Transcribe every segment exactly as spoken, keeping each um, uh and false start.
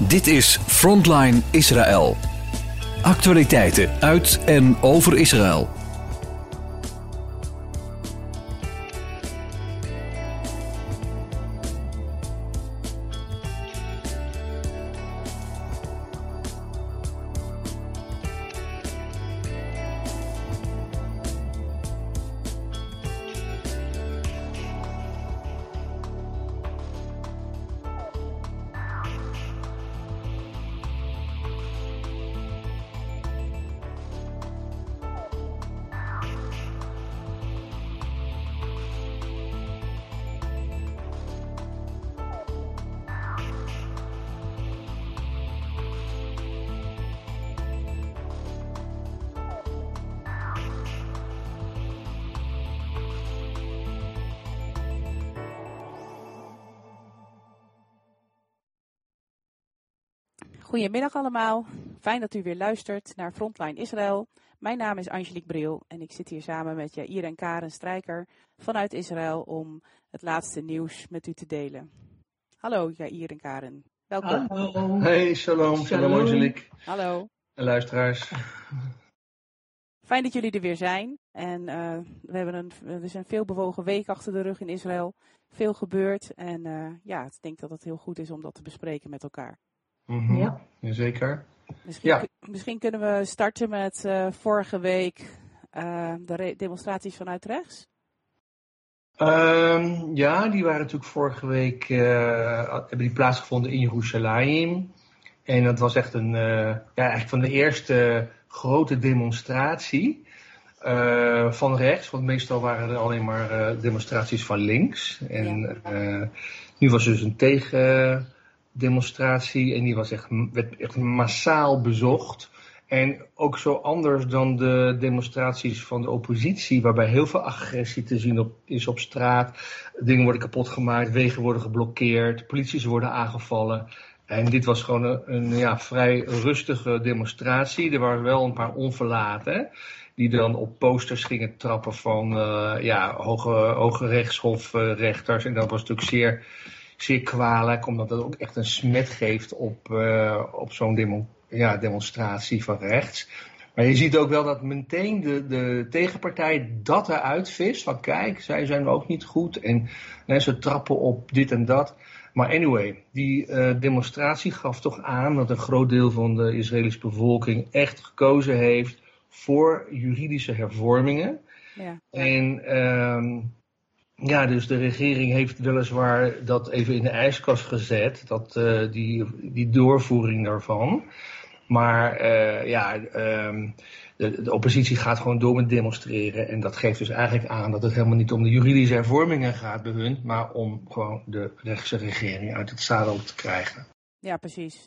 Dit is Frontline Israël. Actualiteiten uit en over Israël. Goedemiddag allemaal, fijn dat u weer luistert naar Frontline Israël. Mijn naam is Angelique Briel en ik zit hier samen met Jair en Karen Strijker vanuit Israël om het laatste nieuws met u te delen. Hallo Jair en Karen, welkom. Hallo. Hey, shalom, shalom Angelique. Hallo. En luisteraars. Fijn dat jullie er weer zijn en uh, we hebben een, er is een veel bewogen week achter de rug in Israël. Veel gebeurd en uh, ja, ik denk dat het heel goed is om dat te bespreken met elkaar. Mm-hmm. Ja, zeker. Misschien, ja. misschien kunnen we starten met uh, vorige week uh, de re- demonstraties vanuit rechts. Um, ja, die waren natuurlijk vorige week uh, hebben die plaatsgevonden in Jeruzalem. En dat was echt een, uh, ja, eigenlijk van de eerste grote demonstratie uh, van rechts. Want meestal waren er alleen maar uh, demonstraties van links. En ja. uh, nu was er dus een tegen. demonstratie en die was echt, werd echt massaal bezocht. En ook zo anders dan de demonstraties van de oppositie, waarbij heel veel agressie te zien op, is op straat. Dingen worden kapot gemaakt, wegen worden geblokkeerd, polities worden aangevallen. En dit was gewoon een, een ja, vrij rustige demonstratie. Er waren wel een paar onverlaten die dan op posters gingen trappen van uh, ja, hoge, hoge rechtshofrechters. En dat was natuurlijk zeer... zeer kwalijk, omdat dat ook echt een smet geeft op, uh, op zo'n demo, ja, demonstratie van rechts. Maar je ziet ook wel dat meteen de, de tegenpartij dat eruit vist. Van kijk, zij zijn ook niet goed en nee, ze trappen op dit en dat. Maar anyway, die uh, demonstratie gaf toch aan dat een groot deel van de Israëlische bevolking echt gekozen heeft voor juridische hervormingen. Ja. En... Um, Ja, dus de regering heeft weliswaar dat even in de ijskast gezet, dat, uh, die, die doorvoering daarvan. Maar uh, ja, um, de, de oppositie gaat gewoon door met demonstreren. En dat geeft dus eigenlijk aan dat het helemaal niet om de juridische hervormingen gaat bij hun, maar om gewoon de rechtse regering uit het zadel te krijgen. Ja, precies.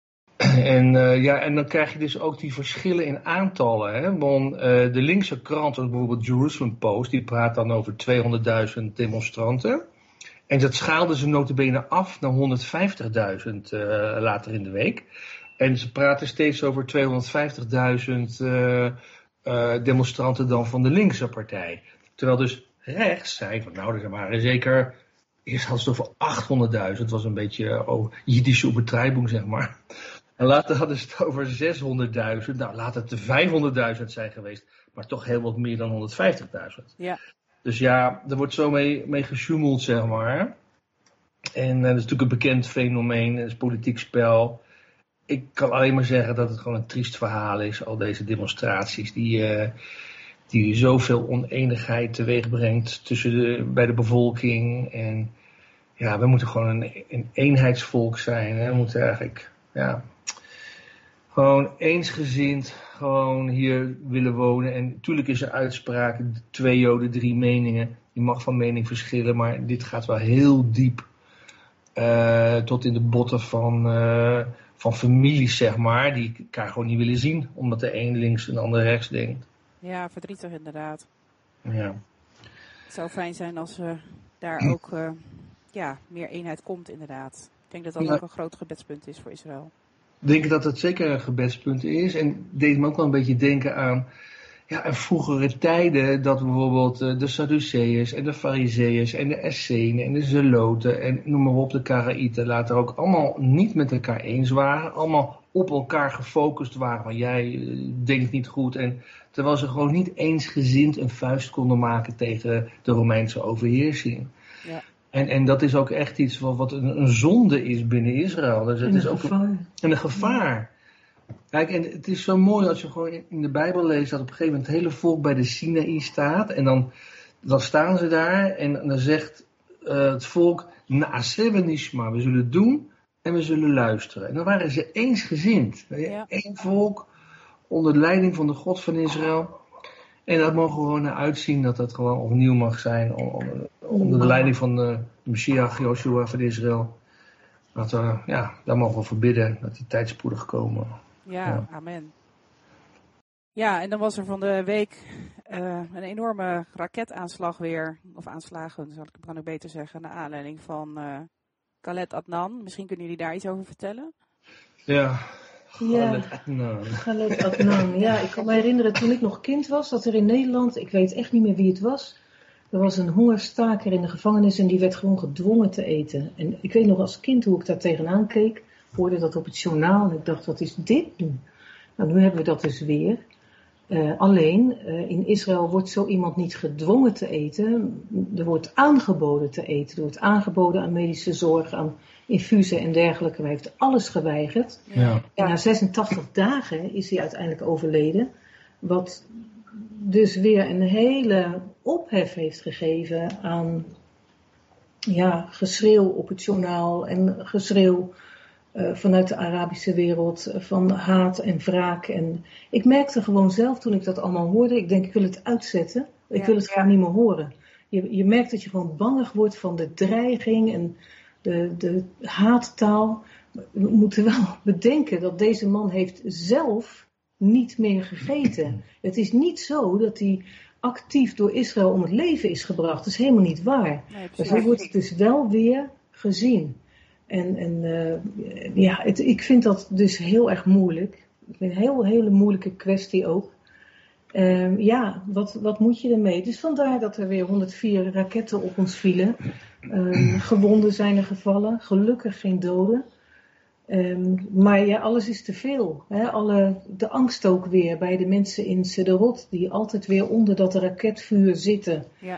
En, uh, ja, en dan krijg je dus ook die verschillen in aantallen. Hè? Want uh, de linkse krant, bijvoorbeeld Jerusalem Post, die praat dan over tweehonderdduizend demonstranten. En dat schaalden ze nota bene af naar honderdvijftigduizend uh, later in de week. En ze praten steeds over tweehonderdvijftigduizend uh, uh, demonstranten dan van de linkse partij. Terwijl dus rechts zei van nou, er waren zeker... Eerst hadden ze het over achthonderdduizend, was een beetje oh, jiddische übertreibung, zeg maar. En later hadden ze het over zeshonderdduizend. Nou, laat het de vijfhonderdduizend zijn geweest. Maar toch heel wat meer dan honderdvijftigduizend. Ja. Dus ja, er wordt zo mee, mee gesjoemeld, zeg maar. En uh, dat is natuurlijk een bekend fenomeen. Het is politiek spel. Ik kan alleen maar zeggen dat het gewoon een triest verhaal is. Al deze demonstraties die, uh, die zoveel oneenigheid teweeg brengt tussen de, bij de bevolking. En ja, we moeten gewoon een, een eenheidsvolk zijn. Hè. We moeten eigenlijk... Ja, gewoon eensgezind gewoon hier willen wonen. En natuurlijk is er uitspraak, twee joden, drie meningen. Je mag van mening verschillen, maar dit gaat wel heel diep uh, tot in de botten van, uh, van families, zeg maar. Die elkaar gewoon niet willen zien, omdat de een links en de ander rechts denkt. Ja, verdrietig inderdaad. Ja. Het zou fijn zijn als er daar ook uh, ja, meer eenheid komt inderdaad. Ik denk dat dat ja. ook een groot gebedspunt is voor Israël. Ik denk dat het zeker een gebedspunt is. En deed me ook wel een beetje denken aan... ja, en vroegere tijden dat bijvoorbeeld uh, de Sadduceërs en de Farizeeërs en de Essenen en de Zeloten en noem maar op, de Karaïten later ook allemaal niet met elkaar eens waren. Allemaal op elkaar gefocust waren, want jij uh, denkt niet goed. En terwijl ze gewoon niet eensgezind een vuist konden maken tegen de Romeinse overheersing. Ja. En, en dat is ook echt iets wat, wat een, een zonde is binnen Israël. Dus het en is een ook gevaar. Een, en een gevaar. Kijk, en het is zo mooi als je gewoon in de Bijbel leest dat op een gegeven moment het hele volk bij de Sinaï staat. En dan, dan staan ze daar en dan zegt uh, het volk, Na'aseh v'nishma, we zullen doen en we zullen luisteren. En dan waren ze eensgezind. Ja. Eén volk onder de leiding van de God van Israël. En dat mogen we gewoon naar uitzien dat dat gewoon opnieuw mag zijn onder, onder de leiding van de Messias, Joshua van Israël. Dat we, ja, daar mogen we voor bidden dat die tijd spoedig komen. Ja, ja, amen. Ja, en dan was er van de week uh, een enorme raketaanslag weer, of aanslagen, zal ik het dan ook beter zeggen, naar aanleiding van uh, Khaled Adnan. Misschien kunnen jullie daar iets over vertellen? Ja, Khaled Adnan. Khaled Adnan, ja, ik kan me herinneren toen ik nog kind was, dat er in Nederland, ik weet echt niet meer wie het was, er was een hongerstaker in de gevangenis en die werd gewoon gedwongen te eten. En ik weet nog als kind hoe ik daar tegenaan keek. Ik hoorde dat op het journaal en ik dacht, wat is dit nu? Nou, nu hebben we dat dus weer. Uh, alleen, uh, in Israël wordt zo iemand niet gedwongen te eten. Er wordt aangeboden te eten. Er wordt aangeboden aan medische zorg, aan infusen en dergelijke. Hij heeft alles geweigerd. Ja. En na zesentachtig dagen is hij uiteindelijk overleden. Wat dus weer een hele ophef heeft gegeven aan ja, geschreeuw op het journaal en geschreeuw Uh, vanuit de Arabische wereld, uh, van haat en wraak. En ik merkte gewoon zelf toen ik dat allemaal hoorde, ik denk ik wil het uitzetten, ik ja, wil het ja. gewoon niet meer horen. Je, je merkt dat je gewoon bangig wordt van de dreiging en de, de haattaal. We moeten wel bedenken dat deze man heeft zelf niet meer gegeten. Het is niet zo dat hij actief door Israël om het leven is gebracht. Dat is helemaal niet waar. Nee, maar zo wordt het dus wel weer gezien. En, en uh, ja, het, ik vind dat dus heel erg moeilijk. Ik vind het een heel, hele moeilijke kwestie ook. Um, ja, wat, wat moet je ermee? Dus vandaar dat er weer honderdvier raketten op ons vielen. Um, gewonden zijn er gevallen. Gelukkig geen doden. Um, maar ja, alles is te veel. Hè? Alle, de angst ook weer bij de mensen in Sderot. Die altijd weer onder dat raketvuur zitten. Ja.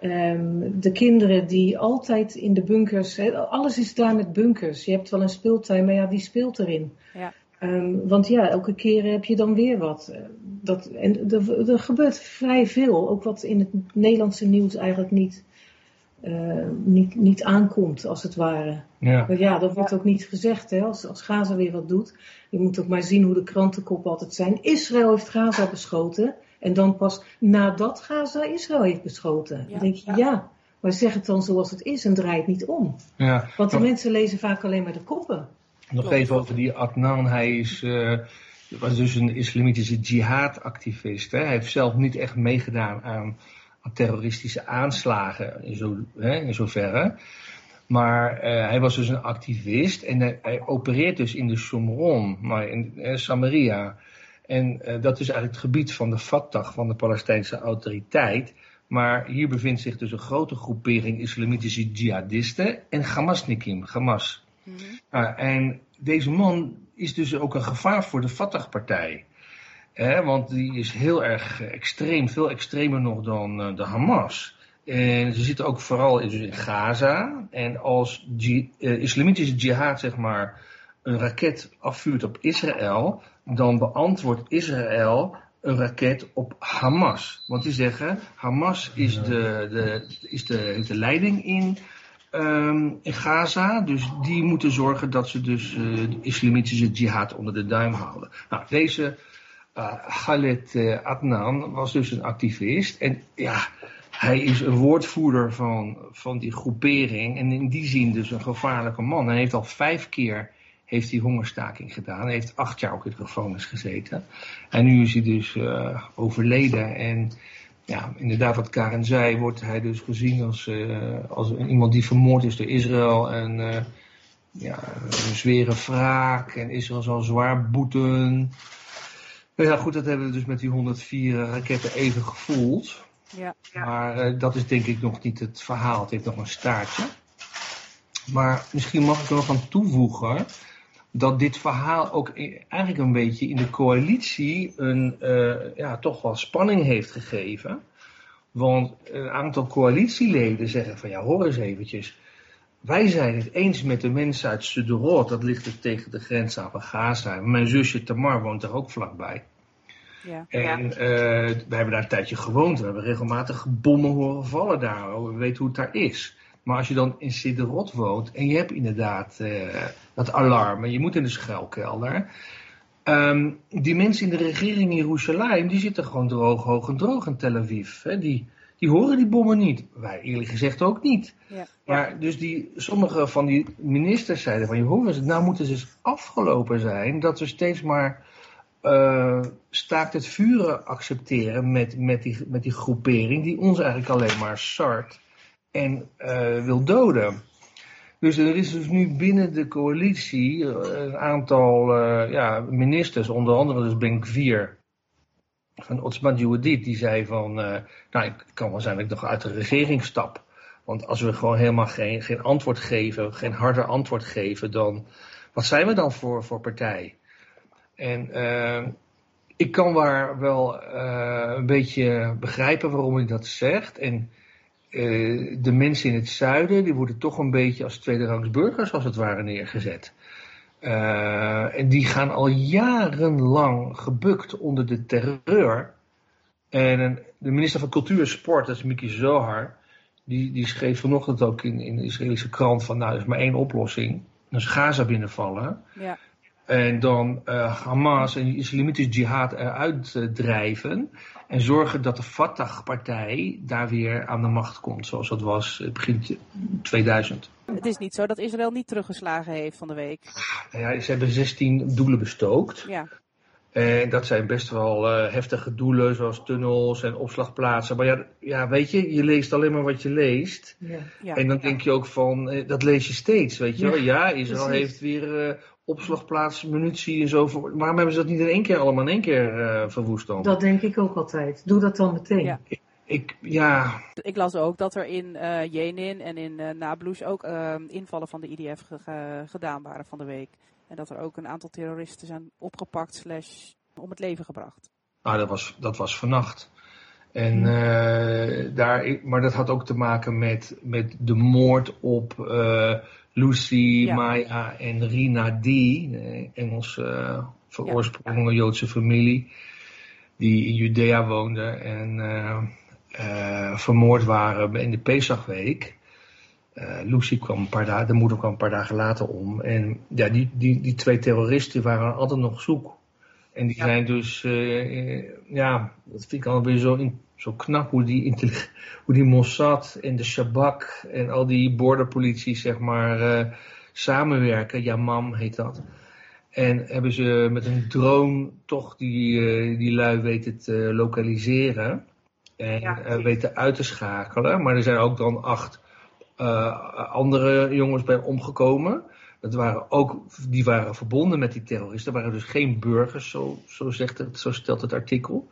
Um, de kinderen die altijd in de bunkers, he, alles is daar met bunkers. Je hebt wel een speeltuin, maar ja, wie speelt erin? Ja. Um, want ja, elke keer heb je dan weer wat. Dat, en er, er gebeurt vrij veel, ook wat in het Nederlandse nieuws eigenlijk niet, uh, niet, niet aankomt, als het ware. Ja, maar ja dat wordt ja. ook niet gezegd, hè, als, als Gaza weer wat doet. Je moet ook maar zien hoe de krantenkoppen altijd zijn. Israël heeft Gaza beschoten. En dan pas nadat Gaza Israël heeft beschoten. Ja, dan denk je, ja. ja, maar zeg het dan zoals het is en draai het niet om. Ja, Want de nog, mensen lezen vaak alleen maar de koppen. Nog even over die Adnan. Hij is, uh, was dus een islamitische jihad-activist. Hè? Hij heeft zelf niet echt meegedaan aan, aan terroristische aanslagen in, zo, hè, in zoverre. Maar uh, hij was dus een activist en hij, hij opereert dus in de Shomron, maar in uh, Samaria. En uh, dat is eigenlijk het gebied van de Fatah, van de Palestijnse autoriteit. Maar hier bevindt zich dus een grote groepering islamitische jihadisten en Hamasnikim, Hamas. Mm-hmm. Uh, en deze man is dus ook een gevaar voor de Fatah-partij. Eh, want die is heel erg extreem, veel extremer nog dan uh, de Hamas. En ze zitten ook vooral in, dus in Gaza. En als ji- uh, islamitische jihad, zeg maar, een raket afvuurt op Israël, dan beantwoordt Israël een raket op Hamas. Want die zeggen, Hamas is de, de, is de, heeft de leiding in, um, in Gaza. Dus die moeten zorgen dat ze dus uh, de islamitische jihad onder de duim houden. Nou, deze uh, Khaled uh, Adnan was dus een activist. En ja, hij is een woordvoerder van, van die groepering. En in die zin dus een gevaarlijke man. Hij heeft al vijf keer heeft hij hongerstaking gedaan. Hij heeft acht jaar ook in de gevangenis gezeten. En nu is hij dus uh, overleden. En ja, inderdaad wat Karen zei, wordt hij dus gezien als, uh, als iemand die vermoord is door Israël. En uh, ja, een zware wraak. En Israël zal zwaar boeten. Nou ja, goed, dat hebben we dus met die honderdvier raketten even gevoeld. Ja. Maar uh, dat is denk ik nog niet het verhaal. Het heeft nog een staartje. Maar misschien mag ik er nog aan toevoegen dat dit verhaal ook eigenlijk een beetje in de coalitie een uh, ja, toch wel spanning heeft gegeven. Want een aantal coalitieleden zeggen van ja, hoor eens eventjes. Wij zijn het eens met de mensen uit Sderot, dat ligt er tegen de grens aan van Gaza. Mijn zusje Tamar woont er ook vlakbij. Ja. En uh, we hebben daar een tijdje gewoond. We hebben regelmatig bommen horen vallen daar. We weten hoe het daar is. Maar als je dan in Sderot woont en je hebt inderdaad uh, dat alarm en je moet in de schuilkelder. Um, die mensen in de regering in Jeruzalem, die zitten gewoon droog, hoog en droog in Tel Aviv. Hè? Die, die horen die bommen niet. Wij eerlijk gezegd ook niet. Ja. Maar dus die, sommige van die ministers zeiden van, joh, nou moeten ze eens afgelopen zijn dat we steeds maar uh, staakt het vuren accepteren met, met, die, met die groepering die ons eigenlijk alleen maar sart en uh, wil doden. Dus er is dus nu binnen de coalitie een aantal uh, ja, ministers, onder andere dus Ben-Gvir van Otzma Yehudit, die zei van, uh, nou, het kan wel zijn dat ik nog uit de regering stap. Want als we gewoon helemaal geen, geen antwoord geven, geen harde antwoord geven, dan wat zijn we dan voor, voor partij? En uh, ik kan waar wel uh, een beetje begrijpen waarom hij dat zegt. En uh, de mensen in het zuiden, die worden toch een beetje als tweederangs burgers als het ware neergezet. Uh, en die gaan al jarenlang gebukt onder de terreur. En de minister van Cultuur en Sport, dat is Miki Zohar, die, die schreef vanochtend ook in, in de Israëlische krant van, nou, er is maar één oplossing. Dat is Gaza binnenvallen. Ja. En dan uh, Hamas en de islamitische jihad eruit uh, drijven. En zorgen dat de Fatah-partij daar weer aan de macht komt, zoals dat was begin tweeduizend. Het is niet zo dat Israël niet teruggeslagen heeft van de week. Ja, ze hebben zestien doelen bestookt. Ja. En dat zijn best wel uh, heftige doelen, zoals tunnels en opslagplaatsen. Maar ja, ja, weet je, je leest alleen maar wat je leest. Ja. Ja. En dan denk je ook van, uh, dat lees je steeds, weet je wel. Ja, Israël precies. heeft weer uh, opslagplaatsen, munitie en zo. Voor... Waarom hebben ze dat niet in één keer allemaal in één keer uh, verwoest dan? Dat denk ik ook altijd. Doe dat dan meteen. Ja. Ik, ja... Ik las ook dat er in uh, Jenin en in uh, Nablus ook uh, invallen van de I D F ge- ge- gedaan waren van de week. En dat er ook een aantal terroristen zijn opgepakt slash om het leven gebracht. Nou, dat was, dat was vannacht. En, uh, daar, maar dat had ook te maken met, met de moord op uh, Lucy, Ja. Maya en Rina D. Engelse uh, veroorsprongende ja. Joodse familie. Die in Judea woonden en uh, uh, vermoord waren in de Pesachweek. Uh, Lucy kwam een paar dagen, de moeder kwam een paar dagen later om. En ja, die, die, die twee terroristen waren altijd nog zoek. En die ja. zijn dus, uh, ja, dat vind ik alweer zo, in, zo knap hoe die, hoe die Mossad en de Shabak en al die borderpolitie, zeg maar, uh, samenwerken. Yamam heet dat. En hebben ze met een drone toch die, uh, die lui weten te lokaliseren. En ja. uh, weten uit te schakelen. Maar er zijn ook dan acht uh, andere jongens bij omgekomen. Dat waren ook, die waren verbonden met die terroristen. Dat waren dus geen burgers, zo, zo, zegt het, zo stelt het artikel.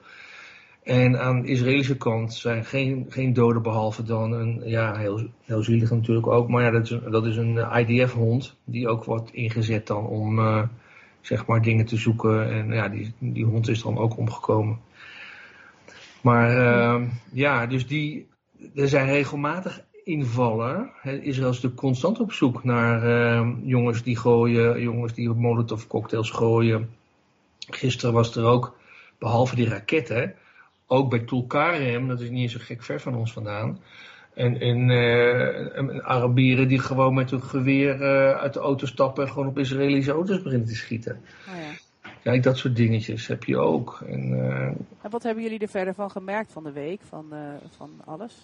En aan de Israëlische kant zijn geen, geen doden behalve dan een, ja, heel, heel zielig natuurlijk ook. Maar ja, dat is een, dat is een I D F-hond die ook wordt ingezet dan om, uh, zeg maar, dingen te zoeken. En ja, die, die hond is dan ook omgekomen. Maar uh, ja, dus die, er zijn regelmatig invallen. Israël is natuurlijk constant op zoek naar uh, jongens die gooien, jongens die molotov cocktails gooien. Gisteren was er ook, behalve die raketten, ook bij Tulkarem, dat is niet eens zo gek ver van ons vandaan, en, en uh, een Arabieren die gewoon met hun geweer uh, uit de auto stappen en gewoon op Israëlische auto's beginnen te schieten. Oh ja. Kijk, dat soort dingetjes heb je ook. En, uh, en wat hebben jullie er verder van gemerkt van de week, van, uh, van alles?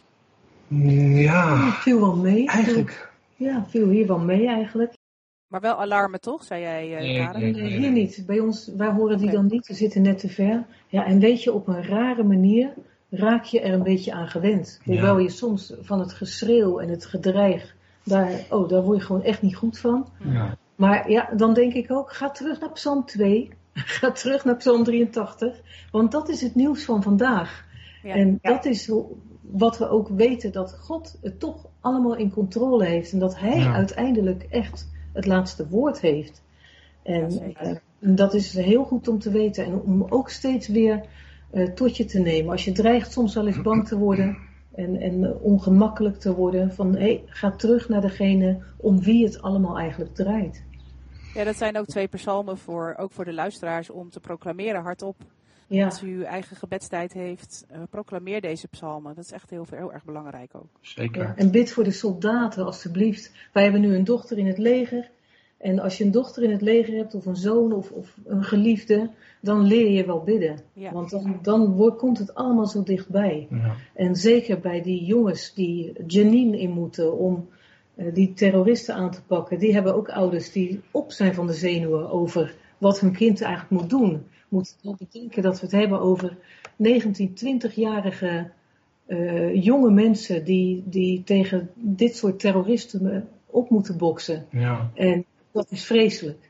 Ja, viel wel mee. Eigenlijk. Ja, viel hier wel mee eigenlijk. Maar wel alarmen toch, zei jij, uh, nee, Karen? nee, Nee, hier niet. Bij ons, wij horen die Okay. dan niet. We zitten net te ver. Ja, en weet je, op een rare manier raak je er een beetje aan gewend. Hoewel Ja. je soms van het geschreeuw en het gedreig, daar, oh, daar word je gewoon echt niet goed van. Ja. Maar ja, dan denk ik ook, ga terug naar Psalm twee. Ga terug naar Psalm drieëntachtig, want dat is het nieuws van vandaag. Ja. En dat is wat we ook weten, dat God het toch allemaal in controle heeft. En dat Hij ja. uiteindelijk echt het laatste woord heeft. En ja, uh, dat is heel goed om te weten. En om ook steeds weer uh, tot je te nemen. Als je dreigt soms wel eens bang te worden en, en uh, ongemakkelijk te worden. Van hé, hey, ga terug naar degene om wie het allemaal eigenlijk draait. Ja, dat zijn ook twee psalmen voor, ook voor de luisteraars om te proclameren hardop. Ja. Als u uw eigen gebedstijd heeft, uh, proclameer deze psalmen. Dat is echt heel, heel erg belangrijk ook. Zeker. Ja, en bid voor de soldaten, alstublieft. Wij hebben nu een dochter in het leger. En als je een dochter in het leger hebt, of een zoon, of, of een geliefde, dan leer je wel bidden. Ja. Want dan, dan wordt, komt het allemaal zo dichtbij. Ja. En zeker bij die jongens die Jenin in moeten om uh, die terroristen aan te pakken. Die hebben ook ouders die op zijn van de zenuwen over wat hun kind eigenlijk moet doen. Moet je bedenken dat we het hebben over negentien, twintig-jarige uh, jonge mensen die, die tegen dit soort terroristen op moeten boksen. Ja. En dat is vreselijk.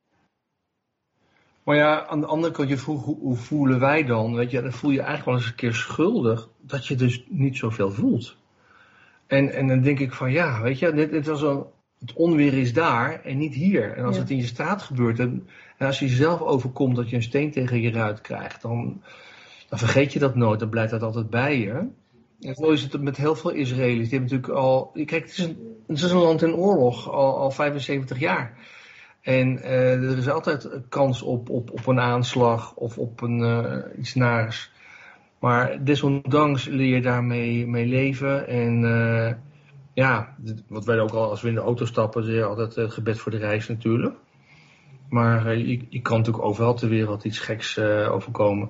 Maar ja, aan de andere kant, je vroeg hoe, hoe voelen wij dan? Weet je, dan voel je eigenlijk wel eens een keer schuldig dat je dus niet zoveel voelt. En, en dan denk ik van ja, weet je, dit, dit was al, het onweer is daar en niet hier. En als ja. het in je straat gebeurt en, en als je jezelf overkomt dat je een steen tegen je ruit krijgt, dan, dan vergeet je dat nooit, dan blijft dat altijd bij je. En zo is het met heel veel Israëli's. Die hebben natuurlijk al, kijk, het is een, het is een land in oorlog, al, al vijfenzeventig jaar. En uh, er is altijd kans op, op, op een aanslag of op een, uh, iets naars. Maar desondanks leer je daarmee mee leven. En uh, ja, wat wij ook al als we in de auto stappen, zeg je altijd het gebed voor de reis natuurlijk. Maar uh, je, je kan natuurlijk overal ter wereld iets geks uh, overkomen.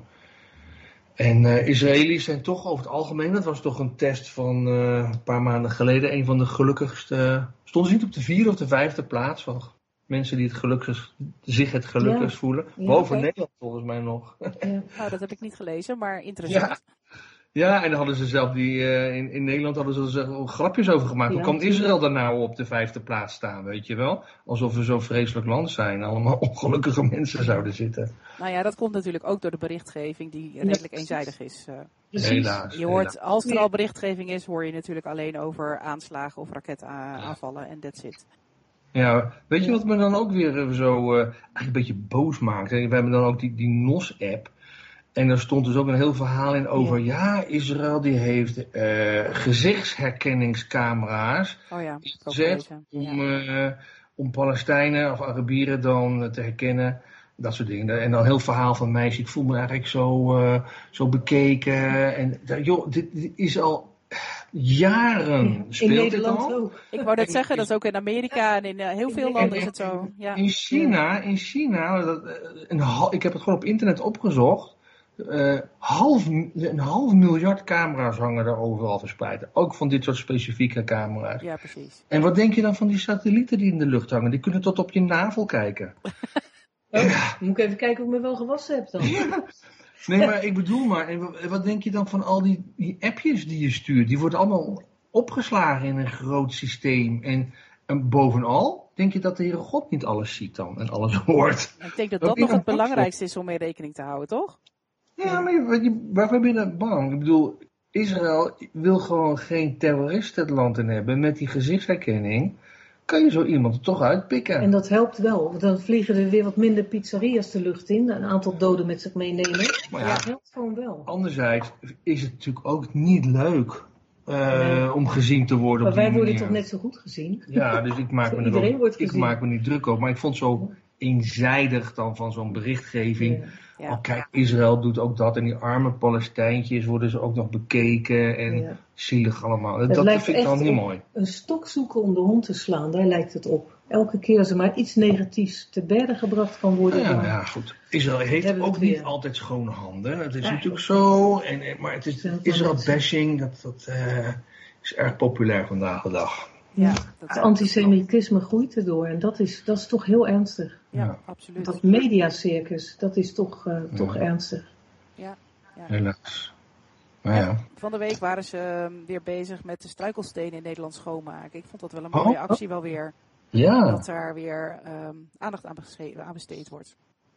En uh, Israëli's zijn toch over het algemeen, dat was toch een test van uh, een paar maanden geleden, een van de gelukkigste, stonden ze niet op de vierde of de vijfde plaats van mensen die het gelukkig, zich het gelukkigst ja. voelen. Ja, Boven okay. Nederland volgens mij nog. Ja. Nou, dat heb ik niet gelezen, maar interessant. Ja, ja en dan hadden ze zelf die, uh, in, in Nederland hadden ze er uh, grapjes over gemaakt. Ja, Hoe kan Israël daar nou op de vijfde plaats staan, weet je wel? Alsof we zo'n vreselijk land zijn, allemaal ongelukkige mensen zouden zitten. Nou ja, dat komt natuurlijk ook door de berichtgeving die redelijk eenzijdig is. Uh, helaas. Je hoort, helaas. als er al berichtgeving is, hoor je natuurlijk alleen over aanslagen of raketaanvallen en that's it. Ja, weet je wat me dan ook weer zo uh, eigenlijk een beetje boos maakt? We hebben dan ook die, die N O S-app. En daar stond dus ook een heel verhaal in over, ja, ja Israël die heeft uh, gezichtsherkenningscamera's oh ja, gezet om, uh, om Palestijnen of Arabieren dan uh, te herkennen. Dat soort dingen. En dan heel verhaal van meisje, ik voel me eigenlijk zo, uh, zo bekeken. En joh, dit, dit is al jaren speelt in Nederland dit al. Ook. Ik wou net zeggen, dat is ook in Amerika en in uh, heel veel landen is het zo. Ja. In China, in China dat, uh, een, ik heb het gewoon op internet opgezocht. Uh, half, een half miljard camera's hangen er overal verspreid. Ook van dit soort specifieke camera's. Ja, precies. En wat denk je dan van die satellieten die in de lucht hangen? Die kunnen tot op je navel kijken. Oh, ja. Moet ik even kijken of ik me wel gewassen heb dan. Ja. Nee, maar ik bedoel maar, en wat denk je dan van al die, die appjes die je stuurt? Die worden allemaal opgeslagen in een groot systeem. En, en bovenal, denk je dat de Heere God niet alles ziet dan en alles hoort? Ik denk dat dat, dat nog het belangrijkste is om mee rekening te houden, toch? Ja, maar je, waarvoor ben je dan bang? Ik bedoel, Israël wil gewoon geen terroristen het land in hebben. Met die gezichtsherkenning kan je zo iemand er toch uitpikken. En dat helpt wel, want dan vliegen er weer wat minder pizzeria's de lucht in. Een aantal doden met zich meenemen. Maar ja, dat helpt gewoon wel. Anderzijds is het natuurlijk ook niet leuk uh, nee. om gezien te worden. Maar op wij die worden manier. toch net zo goed gezien? Ja, dus ik maak, me, er ook, ik maak me niet druk op. Maar ik vond het zo eenzijdig dan van zo'n berichtgeving. Ja. Ja. Oh, kijk, Israël doet ook dat. En die arme Palestijntjes worden ze ook nog bekeken. En ja. zielig allemaal. Dat, dat vind ik dan niet mooi. Een stok zoeken om de hond te slaan, daar lijkt het op. Elke keer als er maar iets negatiefs te berden gebracht kan worden. Ja, ja, ja goed. Israël heeft ook niet weer. altijd schone handen. Het is ja, natuurlijk zo. En, maar het is Israël-bashing, dat, dat uh, is erg populair vandaag de dag. Ja, het antisemitisme groeit erdoor en dat is, dat is toch heel ernstig. Ja, ja. absoluut. Dat mediacircus, dat is toch, uh, ja. toch ernstig. Ja, ja. Helaas. Maar ja. Van de week waren ze um, weer bezig met de struikelstenen in Nederland schoonmaken. Ik vond dat wel een mooie oh, actie wel weer. Ja. Dat daar weer um, aandacht aan, aan besteed wordt.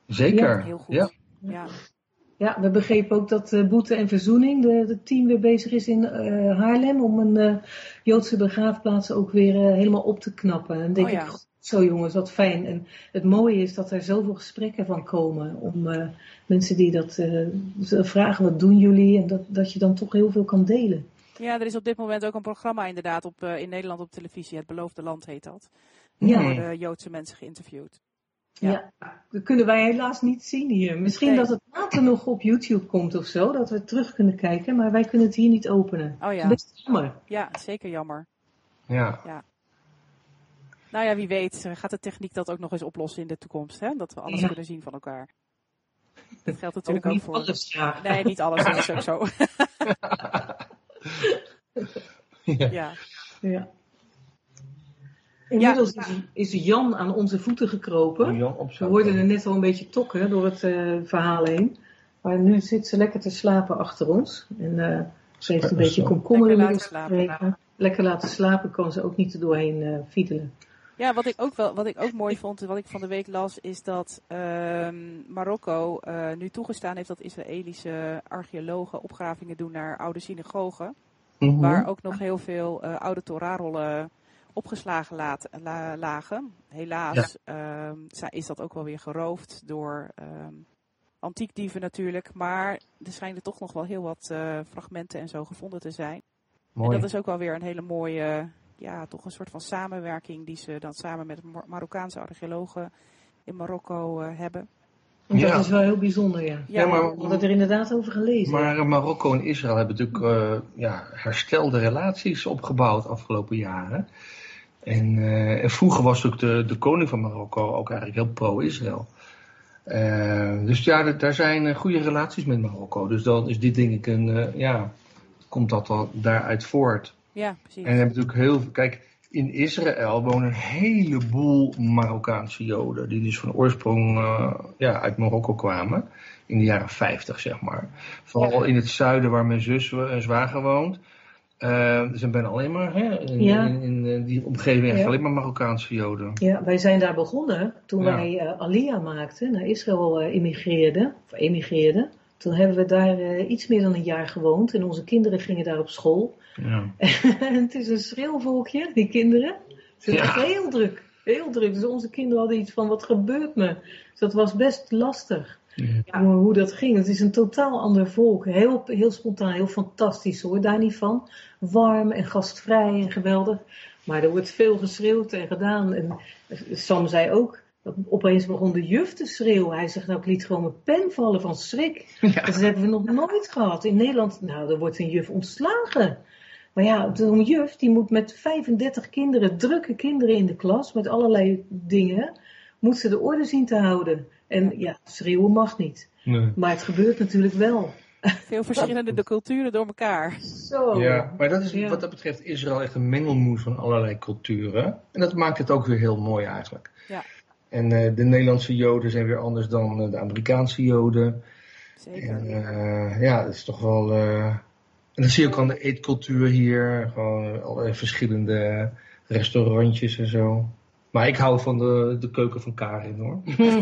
Zeker. Heel goed. Ja. Ja. Ja, we begrepen ook dat uh, Boete en Verzoening, de, de team weer bezig is in uh, Haarlem om een uh, Joodse begraafplaats ook weer uh, helemaal op te knappen. En dan denk Oh, ja. ik, God, zo jongens, wat fijn. En het mooie is dat er zoveel gesprekken van komen om uh, mensen die dat uh, vragen, wat doen jullie? En dat, dat je dan toch heel veel kan delen. Ja, er is op dit moment ook een programma inderdaad op, uh, in Nederland op televisie. Het Beloofde Land heet dat. Ja. Er worden Joodse mensen geïnterviewd. Ja. Ja, dat kunnen wij helaas niet zien hier. Misschien Nee. dat het later nog op YouTube komt of zo, dat we terug kunnen kijken, maar wij kunnen het hier niet openen. Oh ja. Best jammer. Ja, zeker jammer. Ja. Nou ja, wie weet gaat de techniek dat ook nog eens oplossen in de toekomst. Hè? Dat we alles Ja. kunnen zien van elkaar. Dat geldt natuurlijk Ook ook, niet voor... alles graag. Nee, niet alles, dat is ook zo. Ja. Ja. Ja. Inmiddels Ja. is, is Jan aan onze voeten gekropen. Jan We opzoeken. hoorden er net al een beetje tokken door het uh, verhaal heen. Maar nu zit ze lekker te slapen achter ons. En uh, ze heeft een Zo. beetje komkommer Lekker inmiddels laten slapen. gekregen. Lekker laten slapen, kan ze ook niet er doorheen uh, fiedelen. Ja, wat ik ook wel, wat ik ook mooi vond, wat ik van de week las, is dat ehm, Marokko uh, nu toegestaan heeft dat Israëlische archeologen opgravingen doen naar oude synagogen. Mhm. Waar ook nog heel veel uh, oude Torahrollen opgeslagen laat, la, lagen. Helaas ehm, is dat ook wel weer geroofd door ehm, antiekdieven natuurlijk. Maar er schijnen toch nog wel heel wat uh, fragmenten en zo gevonden te zijn. Mooi. En dat is ook wel weer een hele mooie, ja, toch een soort van samenwerking die ze dan samen met Mar- Marokkaanse archeologen in Marokko uh, hebben. En dat Ja. is wel heel bijzonder, ja. Ja, Ja, maar- We hadden er inderdaad over gelezen. Maar uh, Marokko en Israël hebben natuurlijk uh, ja, herstelde relaties opgebouwd afgelopen jaren. En, uh, en vroeger was ook de, de koning van Marokko ook eigenlijk heel pro-Israël. Uh, dus ja, d- daar zijn uh, goede relaties met Marokko. Dus dan is dit denk ik een, uh, ja, komt dat al daaruit voort. Ja, precies. En we hebben natuurlijk heel veel, kijk, in Israël wonen een heleboel Marokkaanse Joden. Die dus van oorsprong uh, ja, uit Marokko kwamen. In de jaren vijftig, zeg maar. Vooral Ja. in het zuiden waar mijn zus en zwager woont. Uh, er zijn bijna alleen maar, hè, in, Ja. in, in, in die omgeving echt Ja. alleen maar Marokkaanse Joden. Ja, wij zijn daar begonnen toen Ja. wij uh, Aliyah maakten, naar Israël uh, immigreerden, of emigreerden. Toen hebben we daar uh, iets meer dan een jaar gewoond en onze kinderen gingen daar op school. Ja. En het is een schreeuwvolkje, die kinderen. Ze zijn Ja. echt heel druk, heel druk. Dus onze kinderen hadden iets van, wat gebeurt me? Dus dat was best lastig. Ja. Hoe, hoe dat ging. Het is een totaal ander volk. Heel, heel spontaan, heel fantastisch hoor, daar niet van. Warm en gastvrij en geweldig. Maar er wordt veel geschreeuwd en gedaan. En Sam zei ook, dat opeens begon de juf te schreeuwen. Hij zegt, nou ik liet gewoon mijn pen vallen van schrik. Ja. Dat hebben we nog nooit gehad. In Nederland, nou er wordt een juf ontslagen. Maar ja, zo'n juf die moet met vijfendertig kinderen, drukke kinderen in de klas, met allerlei dingen, moet ze de orde zien te houden. En ja, schreeuwen mag niet. Nee. Maar het gebeurt natuurlijk wel. Veel verschillende de culturen door elkaar. Zo. Ja, maar dat is Ja. wat dat betreft Israël echt een mengelmoes van allerlei culturen. En dat maakt het ook weer heel mooi eigenlijk. Ja. En uh, de Nederlandse Joden zijn weer anders dan uh, de Amerikaanse Joden. Zeker. En uh, ja, dat is toch wel... Uh... En dat zie je ook aan de eetcultuur hier. Gewoon allerlei verschillende restaurantjes en zo. Maar ik hou van de, de keuken van Karin hoor.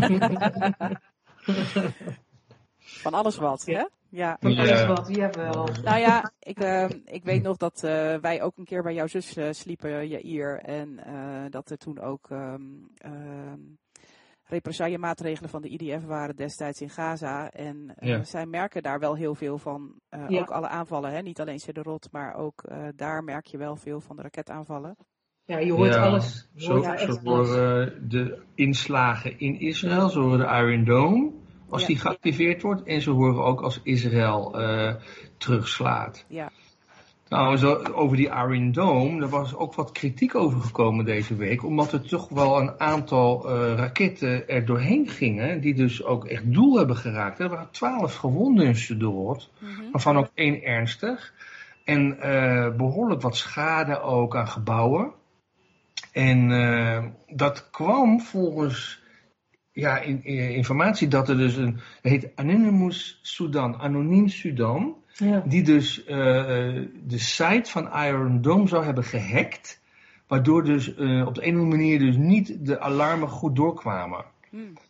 Van alles wat, hè? Ja. Van Ja. alles wat, jawel. Nou ja, ik, uh, ik weet nog dat uh, wij ook een keer bij jouw zus uh, sliepen, Jair. En uh, dat er toen ook um, um, represaillemaatregelen van de I D F waren destijds in Gaza. En uh, Ja. zij merken daar wel heel veel van. Uh, Ja. Ook alle aanvallen, hè? Niet alleen Sderot, maar ook uh, daar merk je wel veel van de raketaanvallen. Ja, je hoort Ja, alles. Je Zo, hoort daar zo echt alles. horen de inslagen in Israël, zo horen de Iron Dome, als Ja. die geactiveerd wordt. En ze horen ook als Israël uh, terugslaat. Ja. Nou, zo, over die Iron Dome, daar was ook wat kritiek over gekomen deze week. Omdat er toch wel een aantal uh, raketten er doorheen gingen, die dus ook echt doel hebben geraakt. Er waren twaalf gewonden in Sderot, Mm-hmm. waarvan ook één ernstig. En uh, behoorlijk wat schade ook aan gebouwen. En uh, dat kwam volgens ja, in, in, informatie dat er dus een, het heet Anonymous Sudan, Anoniem Sudan, Ja. die dus uh, de site van Iron Dome zou hebben gehackt, waardoor dus uh, op de een of andere manier dus niet de alarmen goed doorkwamen. Mm.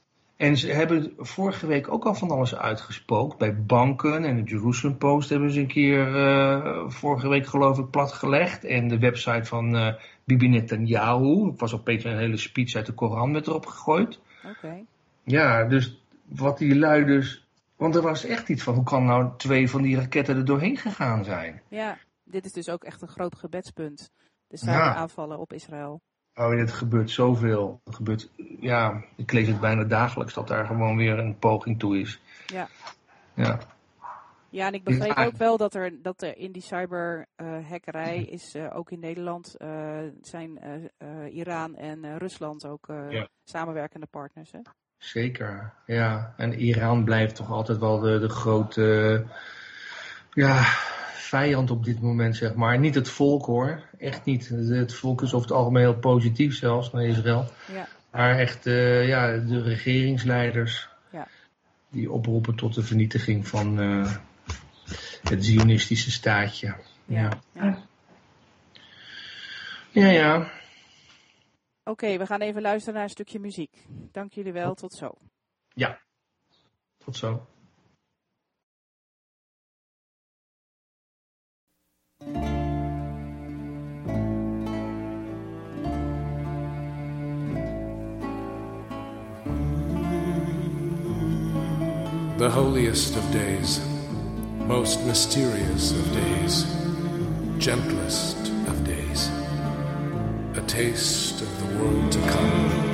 En ze hebben vorige week ook al van alles uitgespookt. Bij banken en de Jerusalem Post hebben ze een keer uh, vorige week geloof ik platgelegd. En de website van uh, Bibi Netanyahu. Ik was opeens een hele speech uit de Koran met erop gegooid. Oké. Okay. Ja, dus wat die lui dus... Want er was echt iets van, hoe kan nou twee van die raketten er doorheen gegaan zijn? Ja, dit is dus ook echt een groot gebedspunt. De cyberaanvallen op Israël. Oh, het gebeurt zoveel. Het gebeurt, ja, ik lees het bijna dagelijks dat daar gewoon weer een poging toe is. Ja. Ja. Ja, en ik begreep ook wel dat er, dat er in die cyberhackerij uh, is uh, ook in Nederland uh, zijn uh, uh, Iran en uh, Rusland ook uh, ja. samenwerkende partners. Hè? Zeker, ja. En Iran blijft toch altijd wel de, de grote uh, ja, vijand op dit moment, zeg maar. Niet het volk hoor, echt niet. Het volk is over het algemeen heel positief zelfs naar Israël. Ja. Maar echt uh, ja, de regeringsleiders ja. die oproepen tot de vernietiging van uh, het Zionistische staatje. Ja, ja. Ja, ja. ja. Oké, okay, we gaan even luisteren naar een stukje muziek. Dank jullie wel, tot zo. Ja, tot zo. The holiest of days, most mysterious of days, gentlest of days, a taste of the world to come.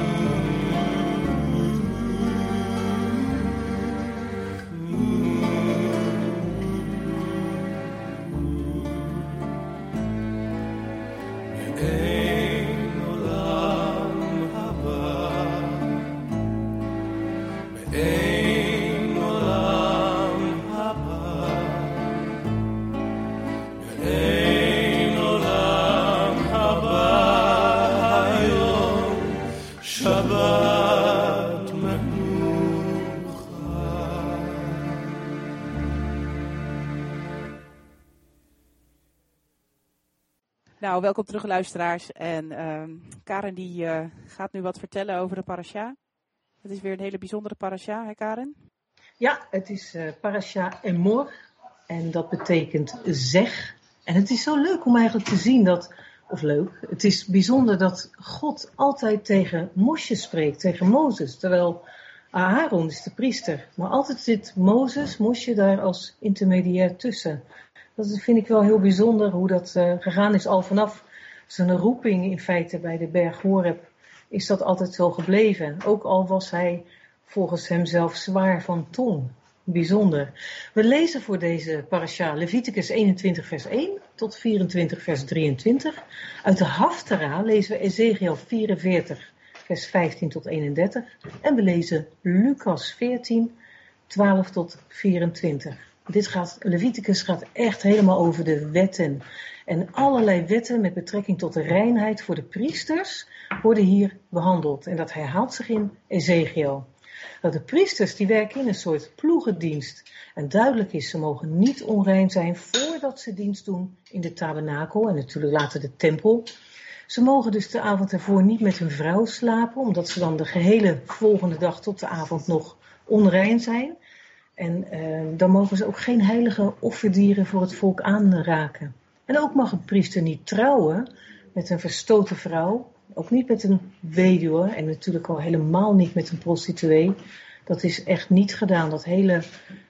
Nou, welkom terug luisteraars. En uh, Karen die uh, gaat nu wat vertellen over de parasha. Het is weer een hele bijzondere parasha, hè Karen? Ja, het is uh, parasha Emor. En dat betekent zeg. En het is zo leuk om eigenlijk te zien dat, of leuk, het is bijzonder dat God altijd tegen Mosje spreekt, tegen Mozes. Terwijl Aaron is de priester. Maar altijd zit Mozes, Mosje daar als intermediair tussen. Dat vind ik wel heel bijzonder hoe dat uh, gegaan is. Al vanaf zijn roeping in feite bij de berg Horeb is dat altijd zo gebleven. Ook al was hij volgens hemzelf zwaar van tong. Bijzonder. We lezen voor deze parasha Leviticus eenentwintig vers één tot vierentwintig vers drieëntwintig. Uit de Haftara lezen we Ezekiel vierenveertig vers vijftien tot eenendertig. En we lezen Lucas veertien, twaalf tot vierentwintig. Dit gaat, Leviticus gaat echt helemaal over de wetten. En allerlei wetten met betrekking tot de reinheid voor de priesters worden hier behandeld. En dat herhaalt zich in Ezekiel. Dat de priesters die werken in een soort ploegendienst. En duidelijk is, ze mogen niet onrein zijn voordat ze dienst doen in de tabernakel en natuurlijk later de tempel. Ze mogen dus de avond ervoor niet met hun vrouw slapen, omdat ze dan de gehele volgende dag tot de avond nog onrein zijn. En uh, dan mogen ze ook geen heilige offerdieren voor het volk aanraken. En ook mag een priester niet trouwen met een verstoten vrouw. Ook niet met een weduwe en natuurlijk al helemaal niet met een prostituee. Dat is echt niet gedaan. Dat hele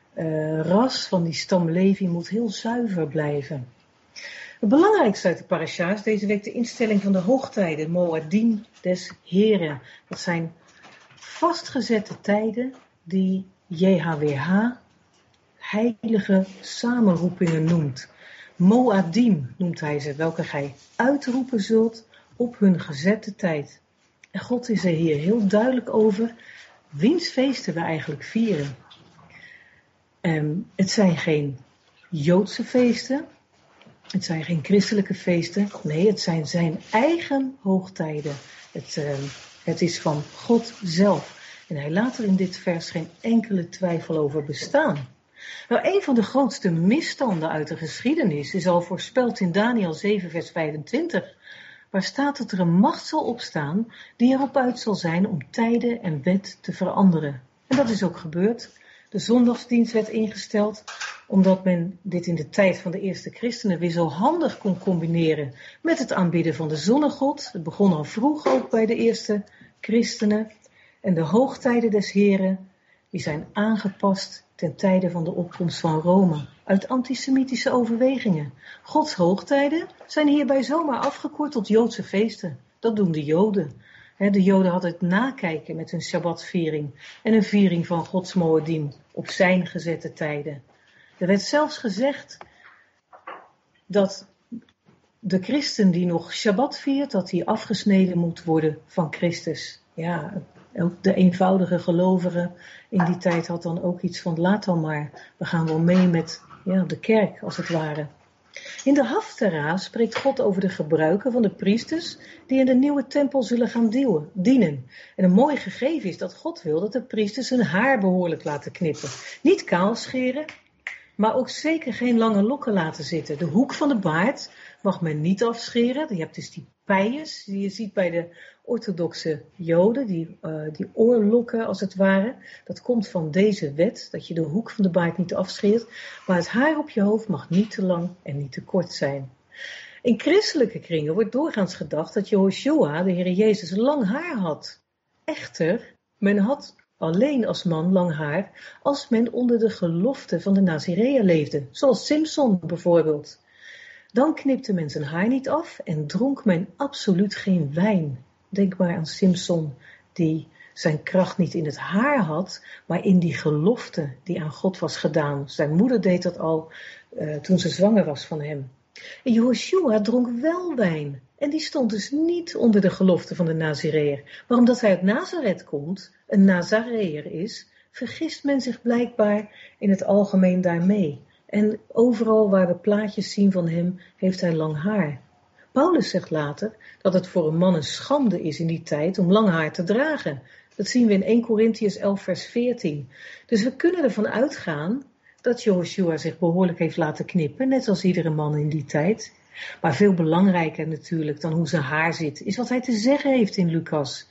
uh, ras van die stam Levi moet heel zuiver blijven. Het belangrijkste uit de parasha is deze week de instelling van de hoogtijden, Moadim des Heren. Dat zijn vastgezette tijden die J H W H heilige samenroepingen noemt. Moadim noemt hij ze, welke gij uitroepen zult op hun gezette tijd. En God is er hier heel duidelijk over wiens feesten we eigenlijk vieren. Um, het zijn geen Joodse feesten, het zijn geen christelijke feesten, nee, het zijn zijn eigen hoogtijden. Het, uh, het is van God zelf. En hij laat er in dit vers geen enkele twijfel over bestaan. Nou, een van de grootste misstanden uit de geschiedenis is al voorspeld in Daniel zeven vers vijfentwintig. Waar staat dat er een macht zal opstaan die erop uit zal zijn om tijden en wet te veranderen. En dat is ook gebeurd. De zondagsdienst werd ingesteld, omdat men dit in de tijd van de eerste christenen weer zo handig kon combineren met het aanbidden van de zonnegod. Het begon al vroeg ook bij de eerste christenen. En de hoogtijden des Heren, die zijn aangepast ten tijde van de opkomst van Rome, uit antisemitische overwegingen. Gods hoogtijden zijn hierbij zomaar afgekort tot Joodse feesten. Dat doen de Joden. De Joden hadden het nakijken met hun Shabbatviering en een viering van Gods Moedim op zijn gezette tijden. Er werd zelfs gezegd dat de christen die nog Shabbat viert, dat hij afgesneden moet worden van Christus. Ja, ook de eenvoudige gelovige in die tijd had dan ook iets van laat dan maar. We gaan wel mee met ja, de kerk als het ware. In de Haftara spreekt God over de gebruiken van de priesters die in de nieuwe tempel zullen gaan dienen. En een mooi gegeven is dat God wil dat de priesters hun haar behoorlijk laten knippen. Niet kaal scheren, maar ook zeker geen lange lokken laten zitten. De hoek van de baard mag men niet afscheren. Je hebt dus die peiers die je ziet bij de orthodoxe Joden, die, uh, die oorlokken als het ware. Dat komt van deze wet, dat je de hoek van de baard niet afscheert. Maar het haar op je hoofd mag niet te lang en niet te kort zijn. In christelijke kringen wordt doorgaans gedacht dat Jehoshua, de Heer Jezus, lang haar had. Echter, men had alleen als man lang haar als men onder de gelofte van de Nazireeën leefde, zoals Simson bijvoorbeeld. Dan knipte men zijn haar niet af en dronk men absoluut geen wijn. Denk maar aan Simson, die zijn kracht niet in het haar had, maar in die gelofte die aan God was gedaan. Zijn moeder deed dat al uh, toen ze zwanger was van hem. En Jehoshua dronk wel wijn. En die stond dus niet onder de gelofte van de Nazireër. Maar omdat hij uit Nazareth komt, een Nazareër is, vergist men zich blijkbaar in het algemeen daarmee. En overal waar we plaatjes zien van hem, heeft hij lang haar. Paulus zegt later dat het voor een man een schande is in die tijd om lang haar te dragen. Dat zien we in eerste Korintiërs elf vers veertien. Dus we kunnen ervan uitgaan dat Jehoshua zich behoorlijk heeft laten knippen, net als iedere man in die tijd. Maar veel belangrijker natuurlijk dan hoe zijn haar zit, is wat hij te zeggen heeft in Lucas.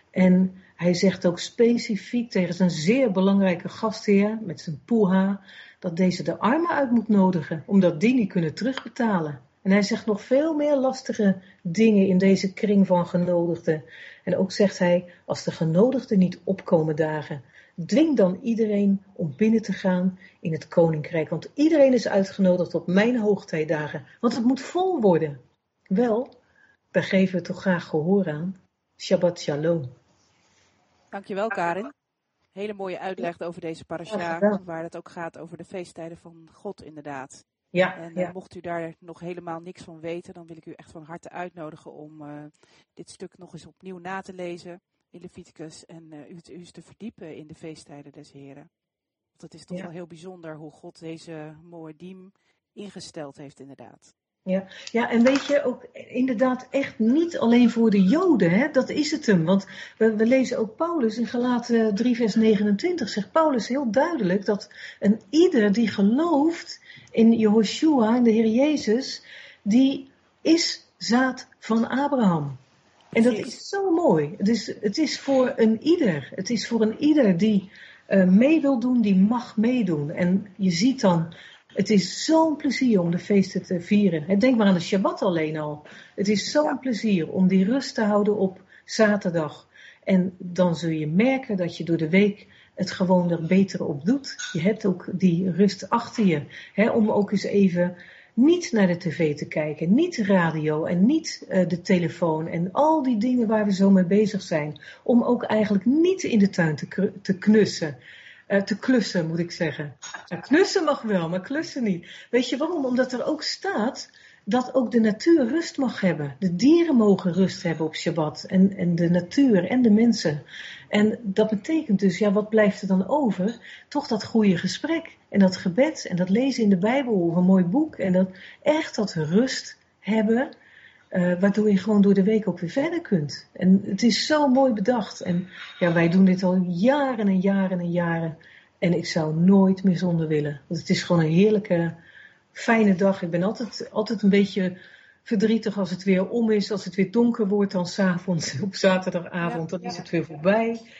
En hij zegt ook specifiek tegen zijn zeer belangrijke gastheer met zijn poeha, dat deze de armen uit moet nodigen, omdat die niet kunnen terugbetalen. En hij zegt nog veel meer lastige dingen in deze kring van genodigden. En ook zegt hij, als de genodigden niet opkomen dagen, dwing dan iedereen om binnen te gaan in het koninkrijk. Want iedereen is uitgenodigd op mijn hoogtijdagen, want het moet vol worden. Wel, daar geven we toch graag gehoor aan. Shabbat shalom. Dankjewel, Karin. Hele mooie uitleg over deze parasha, waar het ook gaat over de feesttijden van God inderdaad. Ja, en uh, ja. mocht u daar nog helemaal niks van weten, dan wil ik u echt van harte uitnodigen om uh, dit stuk nog eens opnieuw na te lezen in Leviticus en uh, u, u eens te verdiepen in de feesttijden des Heren. Want het is toch ja. wel heel bijzonder hoe God deze Moedim ingesteld heeft inderdaad. Ja, ja, en weet je, ook inderdaad echt niet alleen voor de Joden, hè? Dat is het hem. Want we, we lezen ook Paulus in Galaten drie vers negenentwintig, zegt Paulus heel duidelijk dat een ieder die gelooft in Jehoshua, in de Heer Jezus, die is zaad van Abraham. En dat is zo mooi. Het is, het is voor een ieder. Het is voor een ieder die uh, mee wil doen, die mag meedoen. En je ziet dan, het is zo'n plezier om de feesten te vieren. Denk maar aan de Shabbat alleen al. Het is zo'n ja. plezier om die rust te houden op zaterdag. En dan zul je merken dat je door de week het gewoon er beter op doet. Je hebt ook die rust achter je. Hè, om ook eens even niet naar de tv te kijken. Niet radio en niet uh, de telefoon. En al die dingen waar we zo mee bezig zijn. Om ook eigenlijk niet in de tuin te, te knussen. Uh, te klussen moet ik zeggen. Ja, knussen mag wel, maar klussen niet. Weet je waarom? Omdat er ook staat dat ook de natuur rust mag hebben. De dieren mogen rust hebben op Shabbat. En, en de natuur en de mensen. En dat betekent dus, ja, wat blijft er dan over? Toch dat goede gesprek. En dat gebed. En dat lezen in de Bijbel. Of een mooi boek. En dat echt dat rust hebben. Uh, waardoor je gewoon door de week ook weer verder kunt. En het is zo mooi bedacht. En ja, wij doen dit al jaren en jaren en jaren. En ik zou nooit meer zonder willen. Want het is gewoon een heerlijke, fijne dag. Ik ben altijd, altijd een beetje verdrietig als het weer om is. Als het weer donker wordt dan 's avonds op zaterdagavond. Ja, dan ja. is het weer voorbij.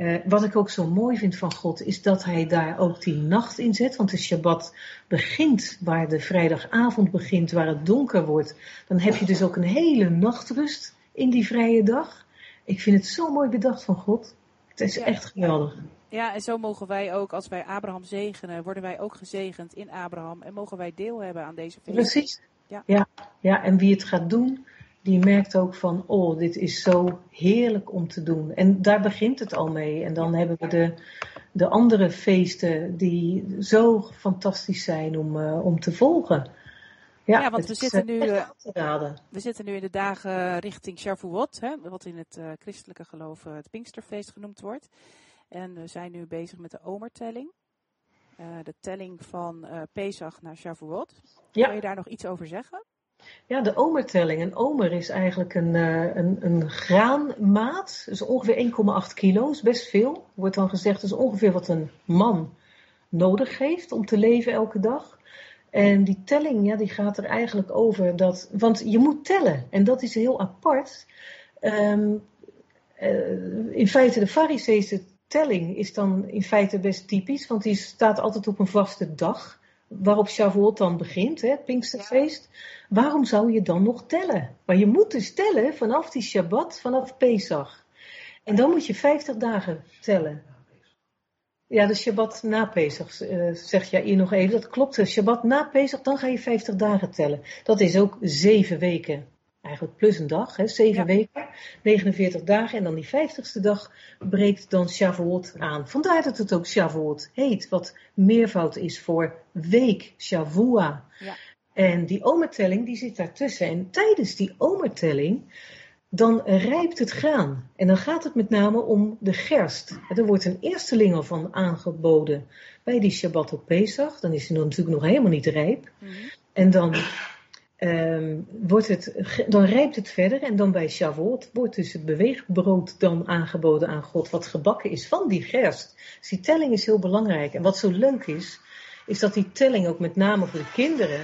Uh, wat ik ook zo mooi vind van God is dat hij daar ook die nacht in zet. Want de Shabbat begint waar de vrijdagavond begint, waar het donker wordt. Dan heb je dus ook een hele nachtrust in die vrije dag. Ik vind het zo mooi bedacht van God. Het is ja. echt geweldig. Ja, en zo mogen wij ook, als wij Abraham zegenen, worden wij ook gezegend in Abraham. En mogen wij deel hebben aan deze feest. Precies. Ja. Ja, ja, en wie het gaat doen, die merkt ook van, oh, dit is zo heerlijk om te doen. En daar begint het al mee. En dan hebben we de, de andere feesten die zo fantastisch zijn om, uh, om te volgen. Ja, ja want we zitten, nu, uh, we zitten nu in de dagen richting Shavuot, hè, wat in het uh, christelijke geloof uh, het Pinksterfeest genoemd wordt. En we zijn nu bezig met de omertelling. Uh, de telling van uh, Pesach naar Shavuot. Ja. Kun je daar nog iets over zeggen? Ja, de omertelling. Een omer is eigenlijk een, uh, een, een graanmaat. Dus ongeveer één komma acht kilo, is best veel. Wordt dan gezegd, dat is ongeveer wat een man nodig heeft om te leven elke dag. En die telling, ja, die gaat er eigenlijk over dat... Want je moet tellen. En dat is heel apart. Um, uh, in feite, de Farizeeëse telling is dan in feite best typisch. Want die staat altijd op een vaste dag. Waarop Shavuot dan begint, hè, het Pinksterfeest. Ja. Waarom zou je dan nog tellen? Maar je moet dus tellen vanaf die Shabbat, vanaf Pesach. En dan moet je vijftig dagen tellen. Ja, de Shabbat na Pesach, uh, zegt Jair nog even. Dat klopt, de Shabbat na Pesach, dan ga je vijftig dagen tellen. Dat is ook zeven weken. Eigenlijk plus een dag, hè, zeven ja. weken, negenenveertig dagen. En dan die vijftigste dag breekt dan Shavuot aan. Vandaar dat het ook Shavuot heet, wat meervoud is voor week, Shavua. Ja. En die omertelling, die zit daartussen. En tijdens die omertelling, dan rijpt het graan. En dan gaat het met name om de gerst. Er wordt een eersteling van aangeboden bij die Shabbat op Pesach. Dan is hij natuurlijk nog helemaal niet rijp. Mm-hmm. En dan... Um, wordt het, dan rijpt het verder en dan bij Shavuot wordt dus het beweegbrood dan aangeboden aan God, wat gebakken is van die gerst. Dus die telling is heel belangrijk. En wat zo leuk is, is dat die telling ook met name voor de kinderen,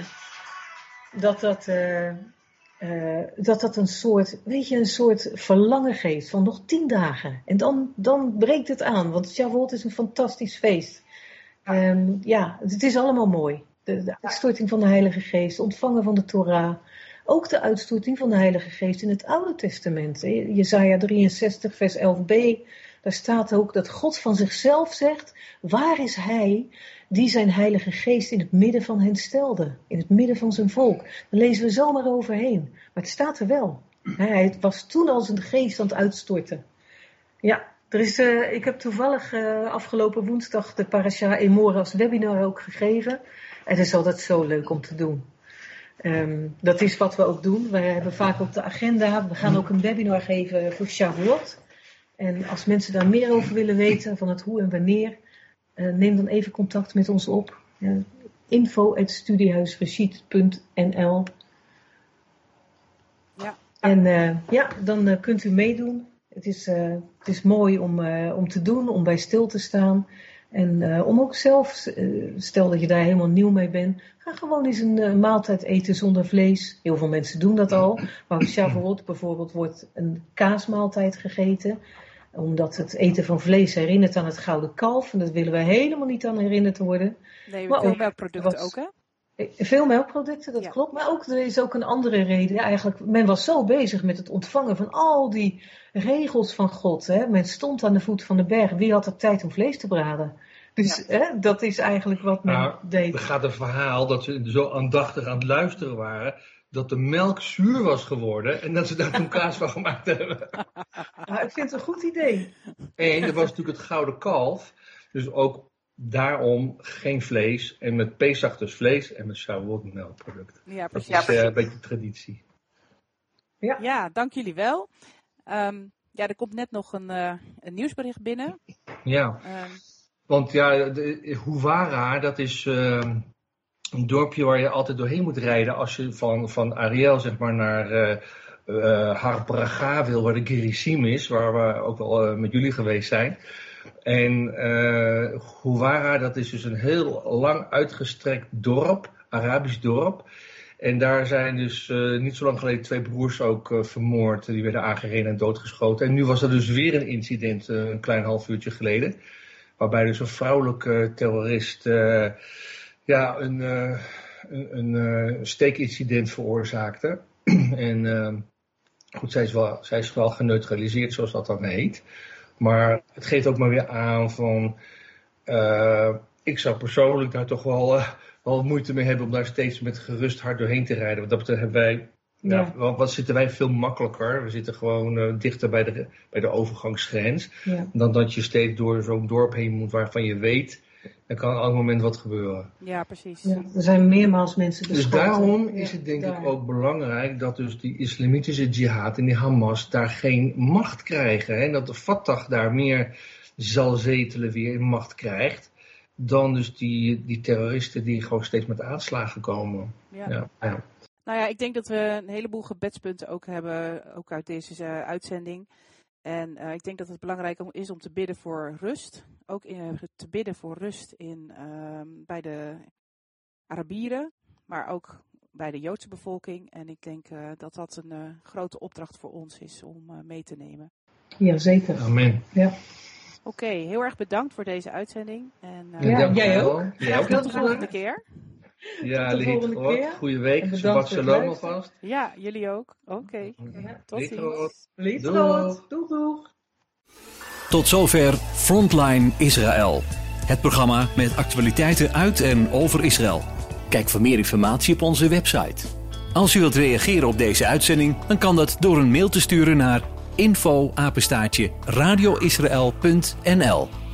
dat dat, uh, uh, dat, dat een soort, weet je, een soort verlangen geeft van nog tien dagen. En dan, dan breekt het aan, want Shavuot is een fantastisch feest. Um, ja, het is allemaal mooi. De, de uitstorting van de Heilige Geest, ontvangen van de Torah. Ook de uitstorting van de Heilige Geest in het Oude Testament. Jesaja drieënzestig vers elf b. Daar staat ook dat God van zichzelf zegt, waar is hij die zijn Heilige Geest in het midden van hen stelde? In het midden van zijn volk. Dan lezen we zomaar overheen. Maar het staat er wel. Hij was toen al zijn geest aan het uitstorten. Ja, er is, uh, ik heb toevallig uh, afgelopen woensdag de Parasha Emor als webinar ook gegeven. Het is altijd zo leuk om te doen. Um, dat is wat we ook doen. Wij hebben vaak op de agenda. We gaan ook een webinar geven voor Shavuot. En als mensen daar meer over willen weten, van het hoe en wanneer, uh, neem dan even contact met ons op. Uh, info at studiehuisrashid punt n l Ja. En uh, ja, dan uh, kunt u meedoen. Het is, uh, het is mooi om, uh, om te doen, om bij stil te staan. En uh, om ook zelf, uh, stel dat je daar helemaal nieuw mee bent, ga gewoon eens een uh, maaltijd eten zonder vlees. Heel veel mensen doen dat al. Maar op Shavuot bijvoorbeeld wordt een kaasmaaltijd gegeten. Omdat het eten van vlees herinnert aan het gouden kalf. En dat willen we helemaal niet aan herinnerd worden. Nee, maar veel melkproducten was, ook, hè? Veel melkproducten, dat ja. klopt. Maar ook, er is ook een andere reden. Ja, eigenlijk, men was zo bezig met het ontvangen van al die regels van God. Hè? Men stond aan de voet van de berg. Wie had er tijd om vlees te braden? Dus ja. hè, dat is eigenlijk wat men nou, deed. Er gaat een verhaal dat ze zo aandachtig aan het luisteren waren, dat de melk zuur was geworden en dat ze daar toen kaas van gemaakt hebben. Nou, ik vind het een goed idee. En er was natuurlijk het gouden kalf. Dus ook daarom geen vlees. En met Pesach dus vlees en met Shavuot melkproduct. Ja, precies. Dat is uh, een beetje traditie. Ja, ja, dank jullie wel. Um, ja, er komt net nog een, uh, een nieuwsbericht binnen. Ja, um, want ja, de, Huwara, dat is uh, een dorpje waar je altijd doorheen moet rijden als je van, van Ariel zeg maar naar uh, uh, Har Braga wil, waar de Gerizim is, waar we ook wel uh, met jullie geweest zijn. En uh, Huwara, dat is dus een heel lang uitgestrekt dorp, Arabisch dorp. En daar zijn dus uh, niet zo lang geleden twee broers ook uh, vermoord. Die werden aangereden en doodgeschoten. En nu was er dus weer een incident, uh, een klein half uurtje geleden. Waarbij dus een vrouwelijke terrorist uh, ja, een, uh, een, een uh, steekincident veroorzaakte. en uh, goed, zij is, wel, zij is wel geneutraliseerd, zoals dat dan heet. Maar het geeft ook maar weer aan van... Uh, ik zou persoonlijk daar toch wel, uh, wel moeite mee hebben om daar steeds met gerust hart doorheen te rijden. Want dat betreft hebben wij... Ja. Nou, wat zitten wij veel makkelijker. We zitten gewoon uh, dichter bij de, bij de overgangsgrens. Ja. Dan dat je steeds door zo'n dorp heen moet waarvan je weet... er kan op elk moment wat gebeuren. Ja, precies. Ja, er zijn meermaals mensen beschoten. Dus daarom is het denk ja, ik ook belangrijk dat dus die islamitische jihad en die Hamas daar geen macht krijgen. Hè? En dat de Fatah daar meer zal zetelen weer in macht krijgt. Dan dus die, die terroristen die gewoon steeds met aanslagen komen. Ja. Ja, ja. Nou ja, ik denk dat we een heleboel gebedspunten ook hebben, ook uit deze uh, uitzending. En uh, ik denk dat het belangrijk is om te bidden voor rust. Ook in, te bidden voor rust in, uh, bij de Arabieren, maar ook bij de Joodse bevolking. En ik denk uh, dat dat een uh, grote opdracht voor ons is om uh, mee te nemen. Ja, zeker. Amen. Ja. Oké, okay, heel erg bedankt voor deze uitzending. En, uh, ja, ja, jij ook. Graag tot de volgende keer. Ja, lief. Goeie week. Shabbat shalom alvast. Ja, jullie ook. Oké. Okay. Ja, tot ziens. Lief doeg. Doeg, doeg. Tot zover Frontline Israël. Het programma met actualiteiten uit en over Israël. Kijk voor meer informatie op onze website. Als u wilt reageren op deze uitzending, dan kan dat door een mail te sturen naar info apenstaartje radioisrael punt n l.